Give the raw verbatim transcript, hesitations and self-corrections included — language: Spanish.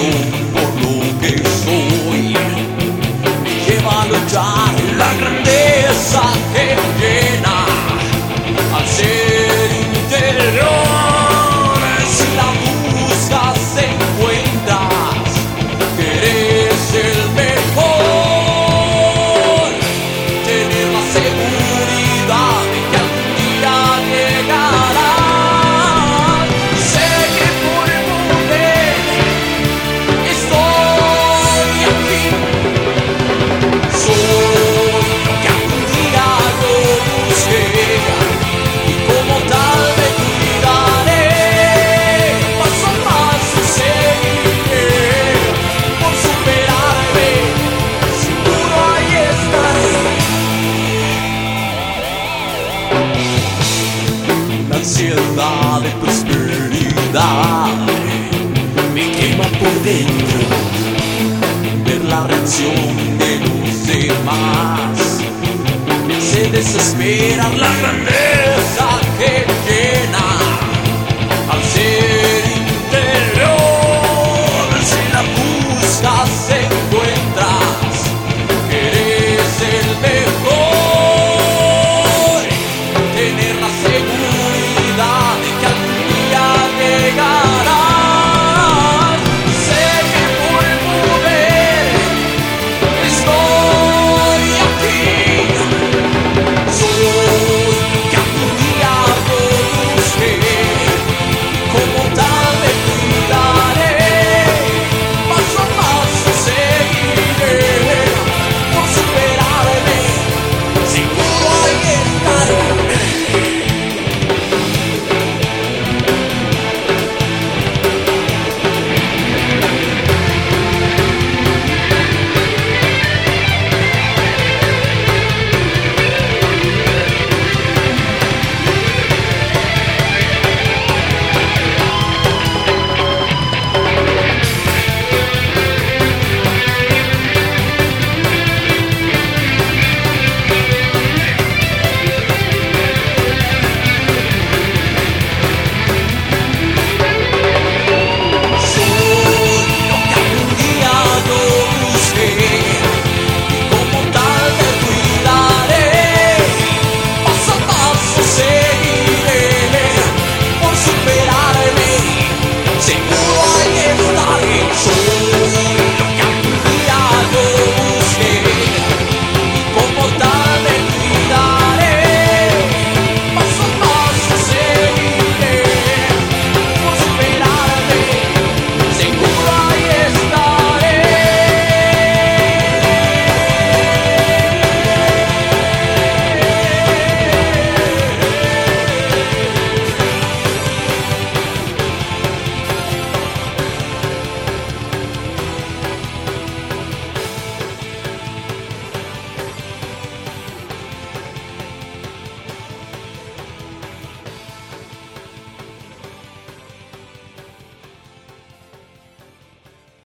pasión por lo que soy me lleva a luchar. La grandeza que me llena al ser interior. Si la buscas encuentras que eres el mejor. Tener la seguridad de que algún día llegará. Sé que por el momento estoy aquí. Soy lo que algún día yo busqué y como tal me cuidaré. Paso a paso seguiré por superarme. Seguro ahí estaré. La ansiedad de prosperidad me quema por dentro. Ver la reacción de los demás me hace desesperar. La grandeza que llena al ser